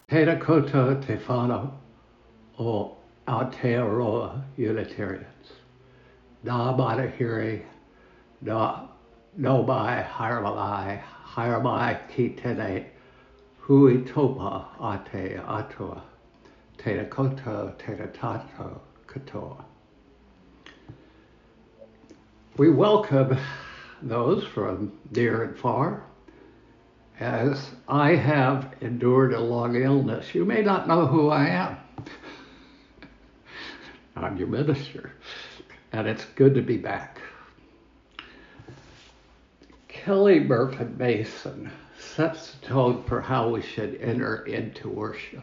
Teta Kota Te Whānau o Aotearoa Unitarians. Nā Matahiri, nā no mai haramai ki tene hui topa a te atua, teta koutou, teta tatou katoa. We welcome those from near and far. As I have endured a long illness, you may not know who I am. I'm your minister, and it's good to be back. Kelly Murphy Mason sets the tone for how we should enter into worship.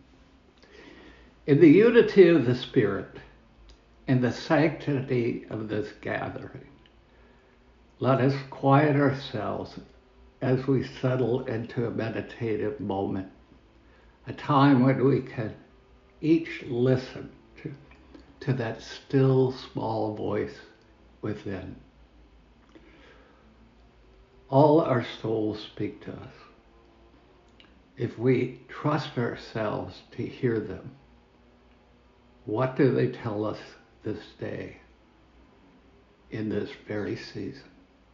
In the unity of the Spirit and the sanctity of this gathering, let us quiet ourselves as we settle into a meditative moment, a time when we can each listen to that still small voice within. All our souls speak to us. If we trust ourselves to hear them, what do they tell us this day, in this very season?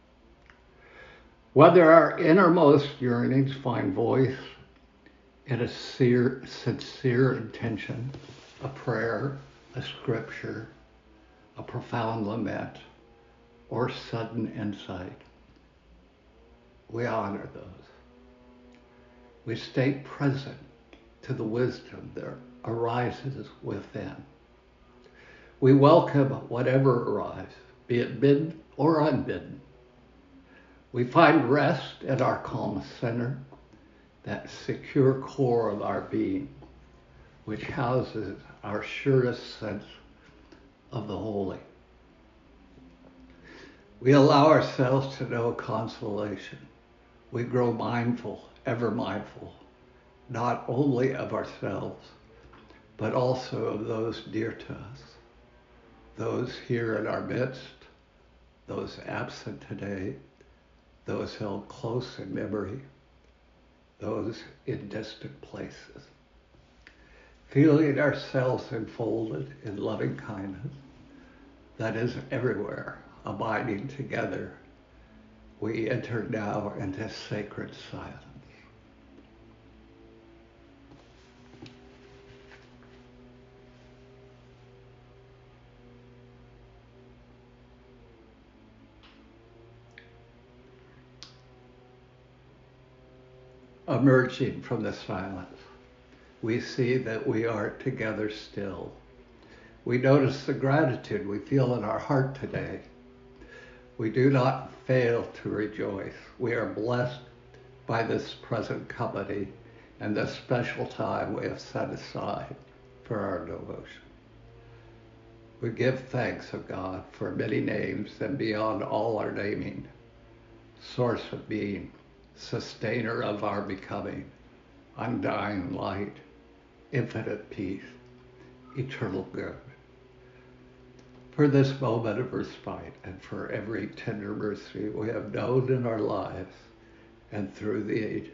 Whether our innermost yearnings find voice in a sincere intention, a prayer, a scripture, a profound lament, or sudden insight, we honor those. We stay present to the wisdom that arises within. We welcome whatever arrives, be it bidden or unbidden. We find rest at our calm center, that secure core of our being, which houses our surest sense of the holy. We allow ourselves to know consolation. We grow mindful, ever mindful, not only of ourselves, but also of those dear to us, those here in our midst, those absent today, those held close in memory, those in distant places. Feeling ourselves enfolded in loving kindness that is everywhere, abiding together, we enter now into sacred silence. Emerging from the silence, we see that we are together still. We notice the gratitude we feel in our heart today. We do not fail to rejoice. We are blessed by this present company and this special time we have set aside for our devotion. We give thanks of God for many names and beyond all our naming, source of being, sustainer of our becoming, undying light, infinite peace, eternal good. For this moment of respite and for every tender mercy we have known in our lives and through the ages.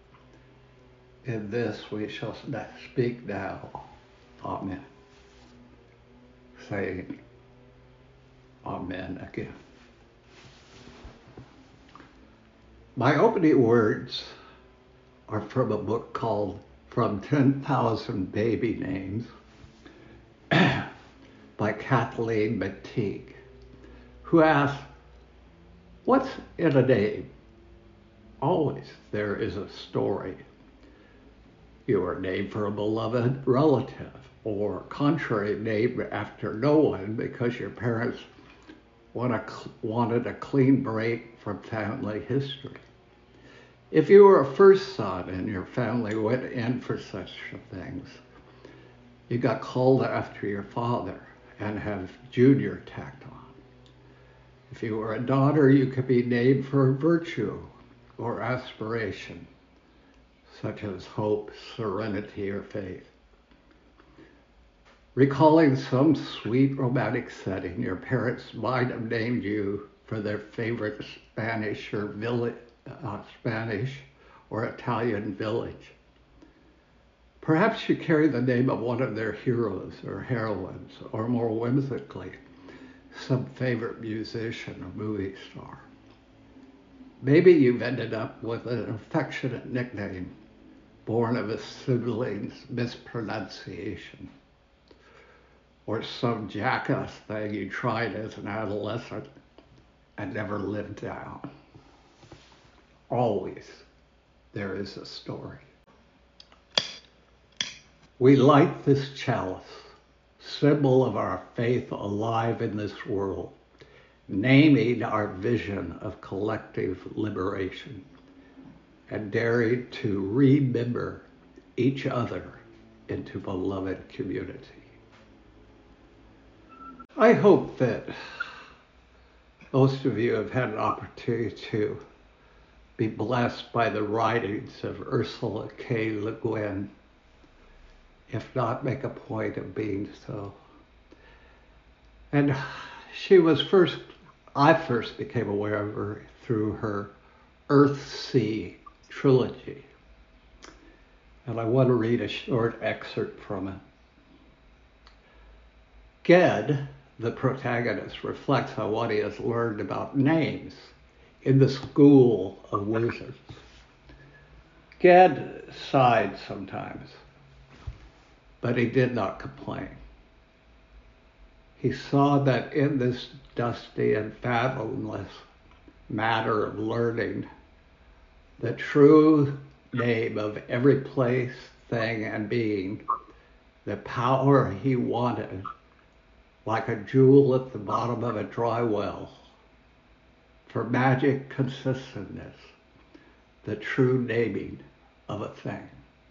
In this we shall speak now. Amen. Saying amen again. My opening words are from a book called From 10,000 Baby Names by Kathleen McTeague, who asked, what's in a name? Always there is a story. You are named for a beloved relative, or contrary, named after no one because your parents wanted a clean break from family history. If you were a first son and your family went in for such things, you got called after your father and have junior tacked on. If you were a daughter, you could be named for virtue or aspiration, such as hope, serenity, or faith. Recalling some sweet romantic setting, your parents might have named you for their favorite Spanish or Italian village. Perhaps you carry the name of one of their heroes or heroines, or more whimsically, some favorite musician or movie star. Maybe you've ended up with an affectionate nickname born of a sibling's mispronunciation, or some jackass thing you tried as an adolescent and never lived down. Always there is a story. We light this chalice, symbol of our faith alive in this world, naming our vision of collective liberation and daring to remember each other into beloved community. I hope that most of you have had an opportunity to be blessed by the writings of Ursula K. Le Guin. If not, make a point of being so. And I first became aware of her through her Earthsea trilogy. And I want to read a short excerpt from it. Ged, the protagonist, reflects on what he has learned about names in the school of wizards. Ged sighed sometimes, but he did not complain. He saw that in this dusty and fathomless matter of learning, the true name of every place, thing, and being, the power he wanted, like a jewel at the bottom of a dry well, for magic consistentness, the true naming of a thing.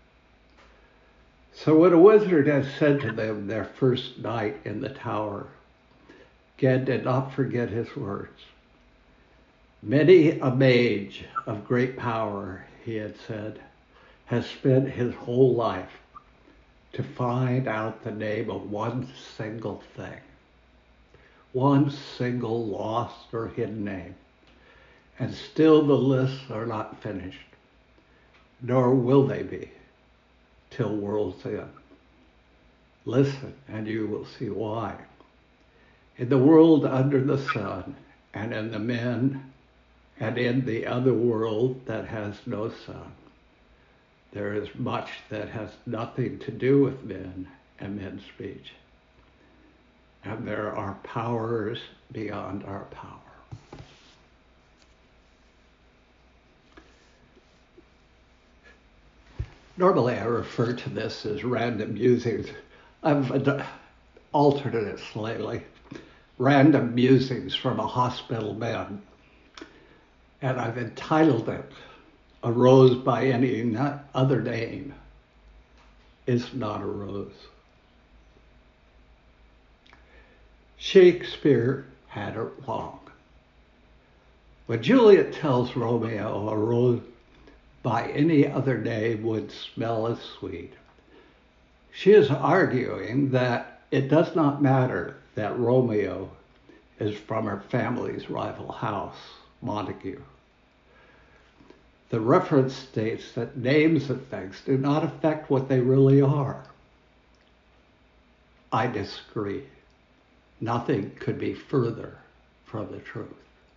So when a wizard had said to them their first night in the tower, Ged did not forget his words. Many a mage of great power, he had said, has spent his whole life to find out the name of one single thing, one single lost or hidden name, and still the lists are not finished, nor will they be till world's end. Listen, and you will see why. In the world under the sun, and in the men, and in the other world that has no sun, there is much that has nothing to do with men and men's speech. And there are powers beyond our power. Normally I refer to this as random musings. I've altered it slightly. Random musings from a hospital bed. And I've entitled it, A Rose by Any Other Name Is Not a Rose. Shakespeare had it wrong. When Juliet tells Romeo a rose by any other name would smell as sweet, she is arguing that it does not matter that Romeo is from her family's rival house, Montague. The reference states that names of things do not affect what they really are. I disagree. Nothing could be further from the truth.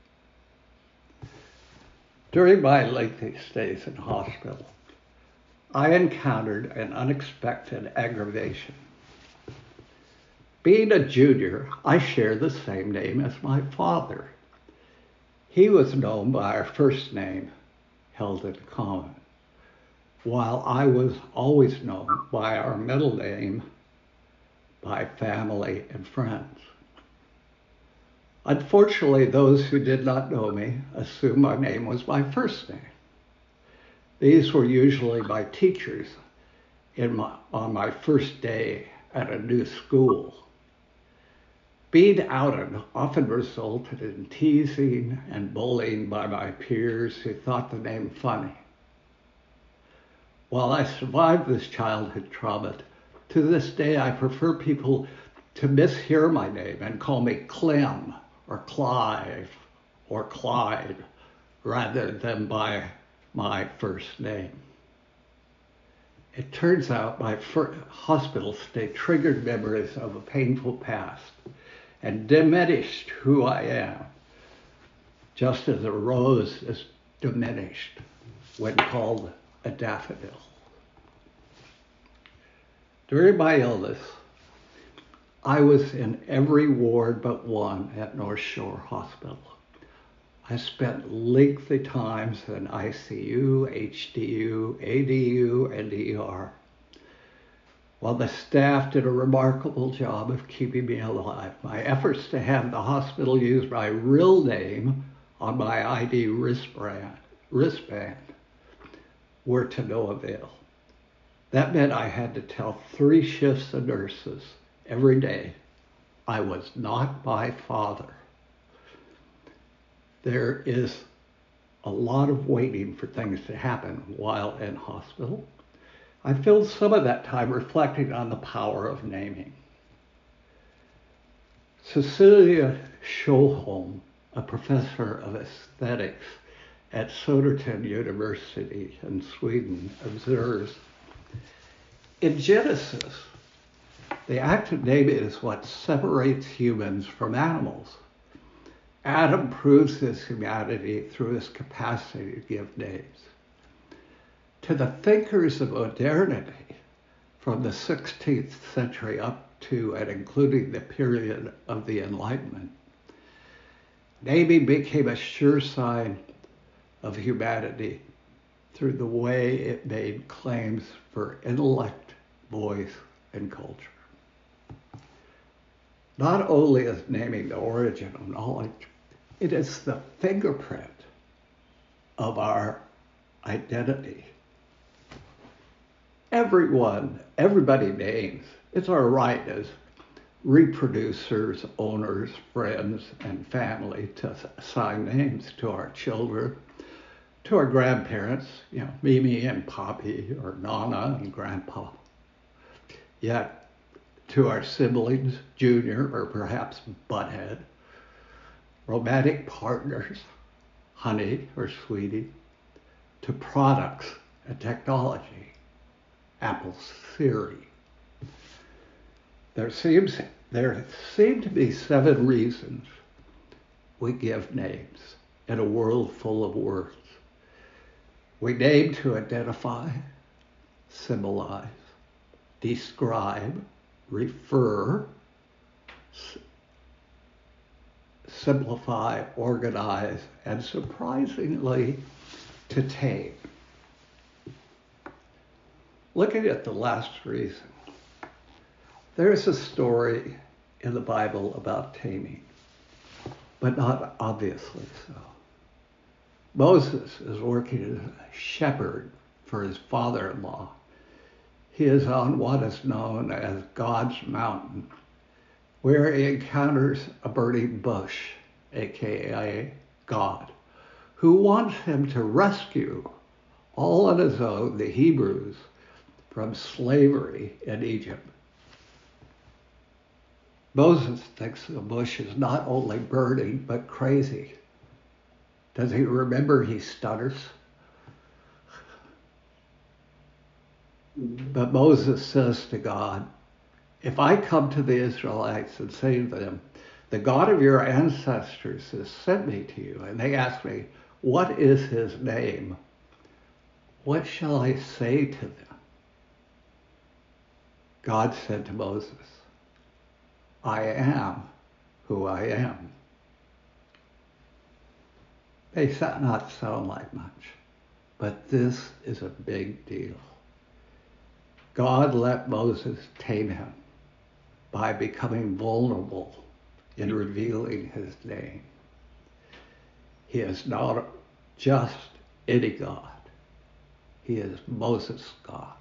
During my lengthy stays in hospital, I encountered an unexpected aggravation. Being a junior, I share the same name as my father. He was known by our first name, held in common, while I was always known by our middle name by family and friends. Unfortunately, those who did not know me assumed my name was my first name. These were usually my teachers on my first day at a new school. Being outed often resulted in teasing and bullying by my peers who thought the name funny. While I survived this childhood trauma, to this day I prefer people to mishear my name and call me Clem or Clive or Clyde rather than by my first name. It turns out my hospital stay triggered memories of a painful past and diminished who I am, just as a rose is diminished when called a daffodil. During my illness, I was in every ward but one at North Shore Hospital. I spent lengthy times in ICU, HDU, ADU, and ER, while the staff did a remarkable job of keeping me alive. My efforts to have the hospital use my real name on my ID wristband were to no avail. That meant I had to tell 3 shifts of nurses every day I was not my father. There is a lot of waiting for things to happen while in hospital. I filled some of that time reflecting on the power of naming. Cecilia Sjöholm, a professor of aesthetics at Södertörn University in Sweden, observes, in Genesis, the act of naming is what separates humans from animals. Adam proves his humanity through his capacity to give names. To the thinkers of modernity, from the 16th century up to and including the period of the Enlightenment, naming became a sure sign of humanity through the way it made claims for intellect, voice, and culture. Not only is naming the origin of knowledge, it is the fingerprint of our identity. Everybody names. It's our right as reproducers, owners, friends, and family to assign names to our children, to our grandparents, Mimi and Poppy, or Nana and Grandpa. Yet, to our siblings, Junior, or perhaps Butthead, romantic partners, Honey or Sweetie, to products and technology, Apple's Siri. There seem to be 7 reasons we give names in a world full of words. We name to identify, symbolize, describe, refer, simplify, organize, and surprisingly, to tame. Looking at the last reason, there's a story in the Bible about taming, but not obviously so. Moses is working as a shepherd for his father-in-law. He is on what is known as God's mountain, where he encounters a burning bush, aka God, who wants him to rescue, all on his own, the Hebrews from slavery in Egypt. Moses thinks the bush is not only burning, but crazy. Does he remember he stutters? But Moses says to God, if I come to the Israelites and say to them, the God of your ancestors has sent me to you, and they ask me, what is his name? What shall I say to them? God said to Moses, I am who I am. May not sound like much, but this is a big deal. God let Moses tame him by becoming vulnerable in revealing his name. He is not just any God. He is Moses' God.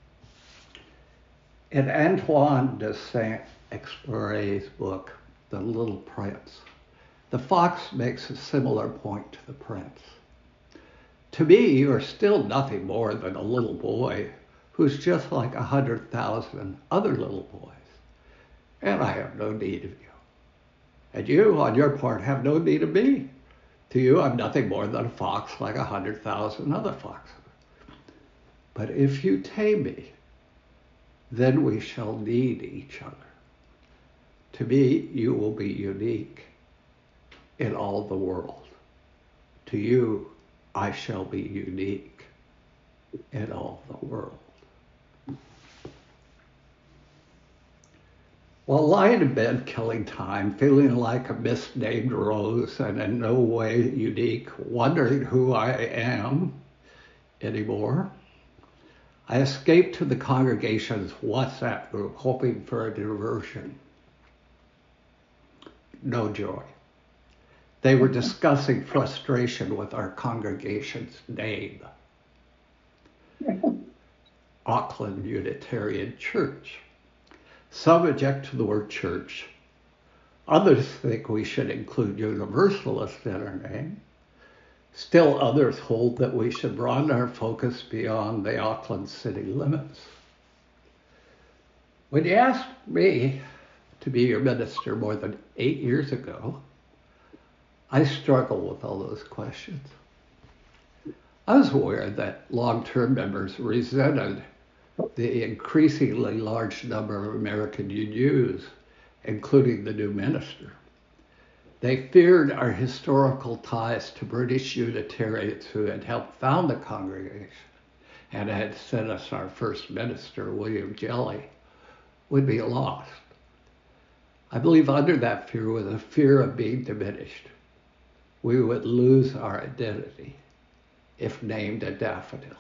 In Antoine de Saint-Exupéry's book, The Little Prince, the fox makes a similar point to the prince. To me, you are still nothing more than a little boy who's just like 100,000 other little boys. And I have no need of you. And you, on your part, have no need of me. To you, I'm nothing more than a fox like 100,000 other foxes. But if you tame me, then we shall need each other. To me, you will be unique in all the world. To you, I shall be unique in all the world. While lying in bed, killing time, feeling like a misnamed rose and in no way unique, wondering who I am anymore, I escaped to the congregation's WhatsApp group, hoping for a diversion. No joy. They were discussing frustration with our congregation's name, Auckland Unitarian Church. Some object to the word church. Others think we should include Universalist in our name. Still others hold that we should broaden our focus beyond the Auckland city limits. When you asked me to be your minister more than 8 years ago, I struggled with all those questions. I was aware that long-term members resented the increasingly large number of American UUs, including the new minister. They feared our historical ties to British Unitarians who had helped found the congregation and had sent us our first minister, William Jelly, would be lost. I believe under that fear was a fear of being diminished. We would lose our identity if named a daffodil.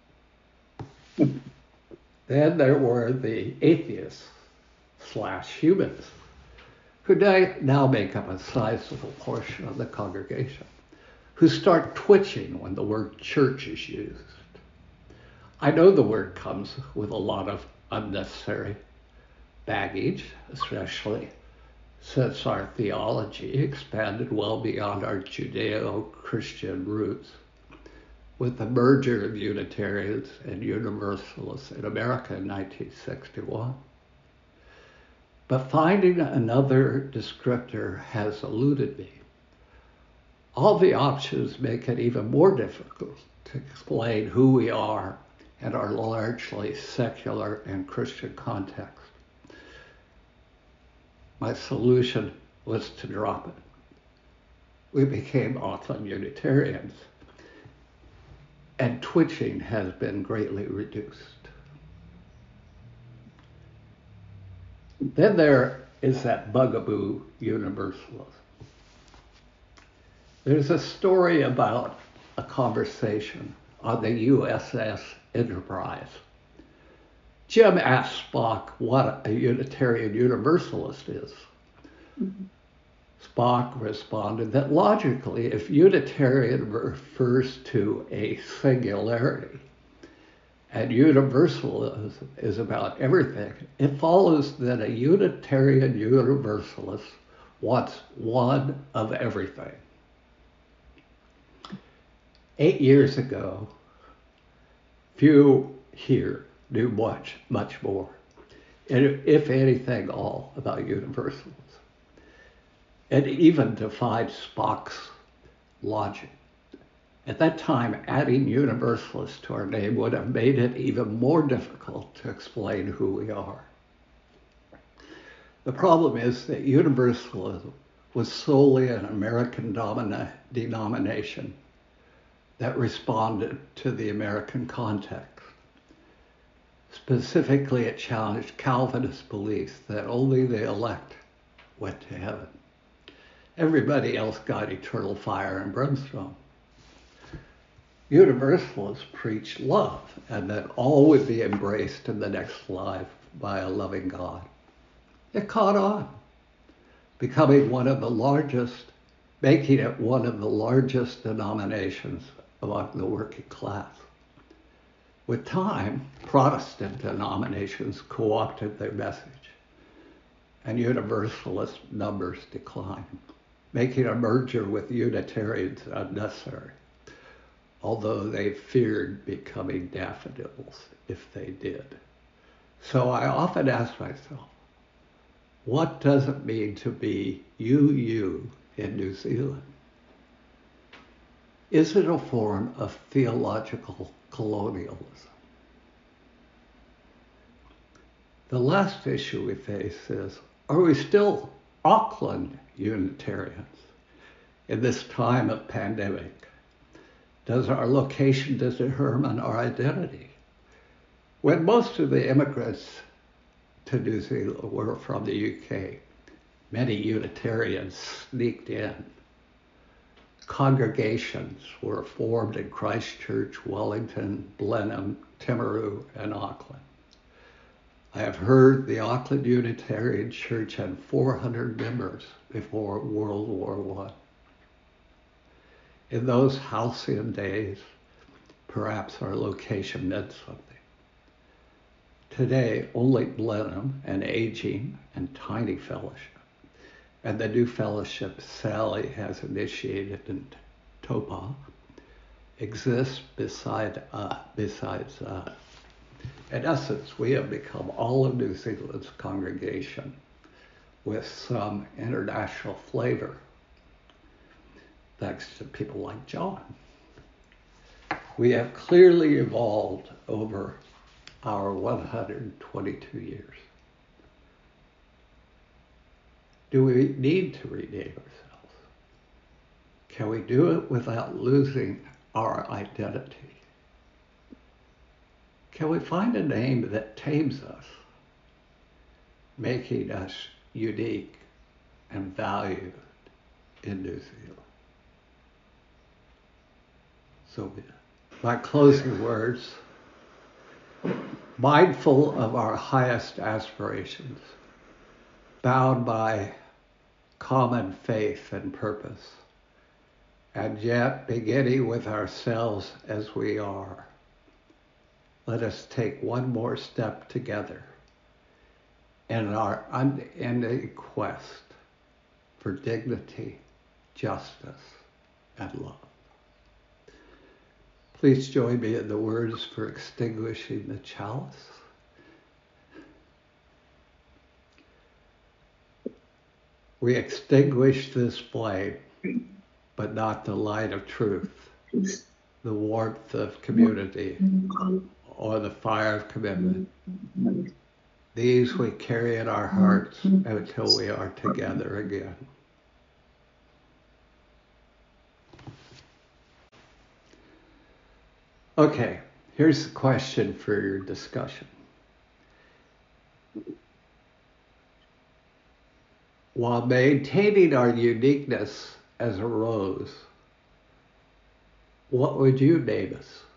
Then there were the atheists/humanists, who now make up a sizable portion of the congregation, who start twitching when the word church is used. I know the word comes with a lot of unnecessary baggage, especially since our theology expanded well beyond our Judeo-Christian roots with the merger of Unitarians and Universalists in America in 1961. But finding another descriptor has eluded me. All the options make it even more difficult to explain who we are in our largely secular and Christian context. My solution was to drop it. We became Auckland Unitarians, and twitching has been greatly reduced. Then there is that bugaboo Universalist. There's a story about a conversation on the USS Enterprise. Jim asked Spock what a Unitarian Universalist is. Mm-hmm. Spock responded that logically, if Unitarian refers to a singularity and universalism is about everything, it follows that a Unitarian Universalist wants one of everything. 8 years ago, few here knew much more, and if anything, all about Universalism. And even defied Spock's logic. At that time, adding Universalist to our name would have made it even more difficult to explain who we are. The problem is that Universalism was solely an American denomination that responded to the American context. Specifically, it challenged Calvinist beliefs that only the elect went to heaven. Everybody else got eternal fire and brimstone. Universalists preached love and that all would be embraced in the next life by a loving God. It caught on, making it one of the largest denominations among the working class. With time, Protestant denominations co-opted their message, and Universalist numbers declined, making a merger with Unitarians unnecessary, although they feared becoming daffodils if they did. So I often ask myself, what does it mean to be UU in New Zealand? Is it a form of theological colonialism? The last issue we face is, are we still Auckland Unitarians in this time of pandemic? Does our location determine our identity? When most of the immigrants to New Zealand were from the UK, many Unitarians sneaked in. Congregations were formed in Christchurch, Wellington, Blenheim, Timaru, and Auckland. I have heard the Auckland Unitarian Church had 400 members before World War I. In those halcyon days, perhaps our location meant something. Today, only Blenheim and Aging and Tiny Fellowship, and the new fellowship Sally has initiated in Topa, exist besides us. In essence, we have become all of New Zealand's congregation with some international flavor, thanks to people like John. We have clearly evolved over our 122 years. Do we need to rename ourselves? Can we do it without losing our identity? Can we find a name that tames us, making us unique and valued in New Zealand? So my closing words, mindful of our highest aspirations, bound by common faith and purpose, and yet beginning with ourselves as we are, let us take one more step together in our unending quest for dignity, justice, and love. Please join me in the words for extinguishing the chalice. We extinguish this flame, but not the light of truth, the warmth of community, or the fire of commitment. These we carry in our hearts until we are together again. Okay, here's the question for your discussion. While maintaining our uniqueness as a rose, what would you name us?